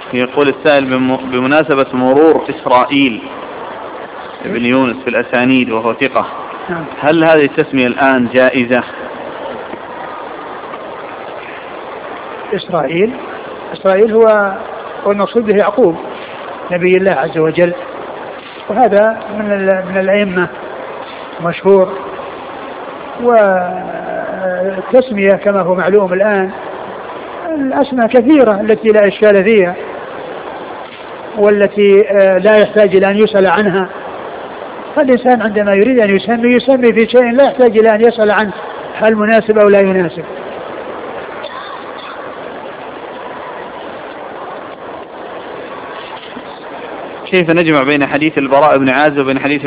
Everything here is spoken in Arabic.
يقول السائل بمناسبة مرور إسرائيل ابن يونس في الأسانيد وهو ثقة، هل هذه التسمية الآن جائزة؟ إسرائيل هو المقصود به يعقوب نبي الله عز وجل، وهذا من الأئمة مشهور. والتسمية كما هو معلوم الآن الأسماء كثيرة التي لا إشكال فيها والتي لا يحتاج إلى أن يسأل عنها، فالإنسان عندما يريد أن يسمي في شيء لا يحتاج إلى أن يسأل عنه هل مناسب أو لا يناسب. كيف نجمع بين حديث البراء بن عازب وبين حديث